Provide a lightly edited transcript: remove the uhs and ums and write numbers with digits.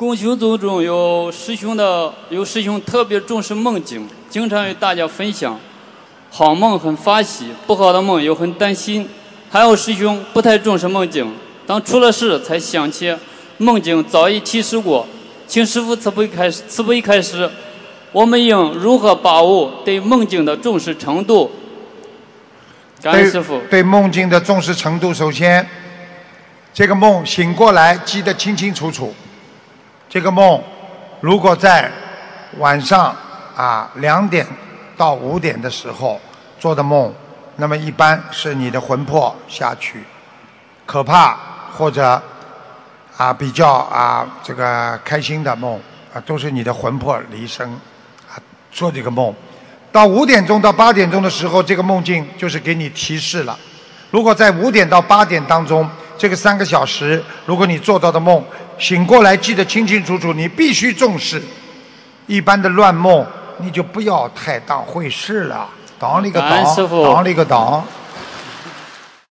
共修组中有师兄特别重视梦境，经常与大家分享。好梦很发喜，不好的梦又很担心。还有师兄不太重视梦境，当出了事才想起梦境早已提示过。请师父慈悲开示，我们应如何把握对梦境的重视程度？感恩师父。 对梦境的重视程度，首先，这个梦醒过来记得清清楚楚。这个梦如果在晚上2点到5点的时候做的梦，那么一般是你的魂魄下去，可怕或者比较这个开心的梦都是你的魂魄离身做这个梦。到5点钟到8点钟的时候，这个梦境就是给你提示了。如果在5点到8点当中这个3个小时，如果你做到的梦醒过来记得清清楚楚，你必须重视。一般的乱梦你就不要太当回事了，当了一个当，当了一个当。